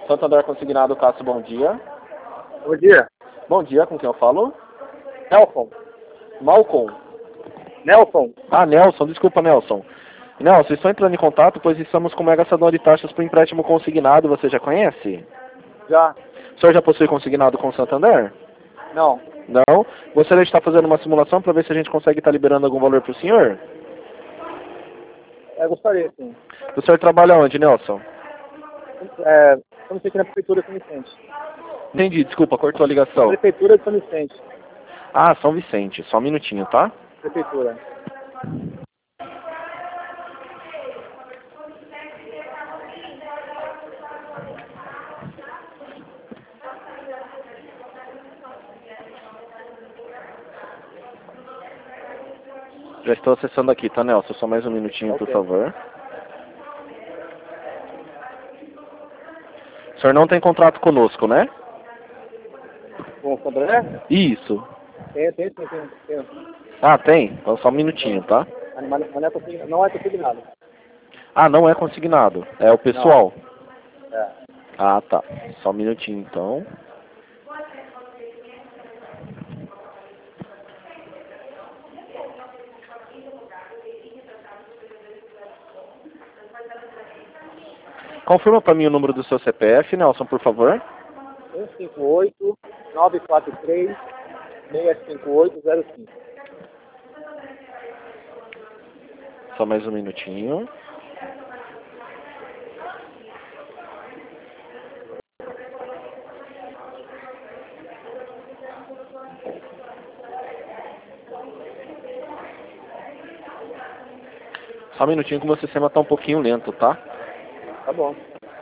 Santander Consignado, Cássio, bom dia. Bom dia. Bom dia, com quem eu falo? Nelson. Malcolm. Nelson. Ah, Nelson, desculpa, Nelson. Nelson, estou entrando em contato, pois estamos com mega ação de taxas para empréstimo consignado, você já conhece? Já. O senhor já possui consignado com o Santander? Não. Não? Gostaria de estar fazendo uma simulação para ver se a gente consegue estar liberando algum valor para o senhor? Gostaria, sim. O senhor trabalha onde, Nelson? Estamos aqui na Prefeitura de São Vicente. Entendi, desculpa, cortou a ligação. Prefeitura de São Vicente. Ah, São Vicente, só um minutinho, tá? Prefeitura. Já estou acessando aqui, tá, Nelson? Só mais um minutinho, Ok. por favor. O senhor não tem contrato conosco, né? Com o Santander? Isso. Tem. Ah, tem? Então só um minutinho, tá? Mas não é consignado. Ah, não é consignado. É o pessoal. É. Ah, tá. Só um minutinho, então. Confirma para mim o número do seu CPF, Nelson, por favor. 158-943-65805. Só mais um minutinho. Só um minutinho que o meu sistema tá um pouquinho lento, tá? Tá bom.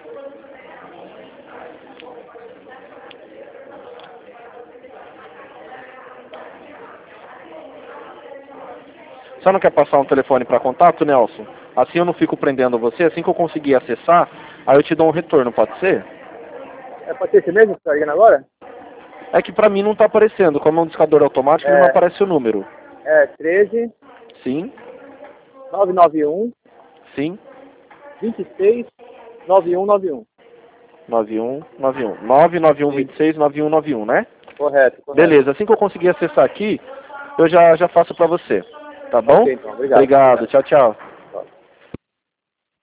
Você não quer passar um telefone para contato, Nelson? Assim eu não fico prendendo você. Assim que eu conseguir acessar, aí eu te dou um retorno, pode ser? Pode ser esse mesmo que você tá ligando agora? É que pra mim não tá aparecendo. Como é um discador automático, ele não aparece o número. 13 Sim, 991 sim. 26 9191. 9191. 991269191, né? Correto. Beleza, assim que eu conseguir acessar aqui, eu já faço pra você. Tá bom? Ok, então. Obrigado. Obrigado. Tchau, tchau.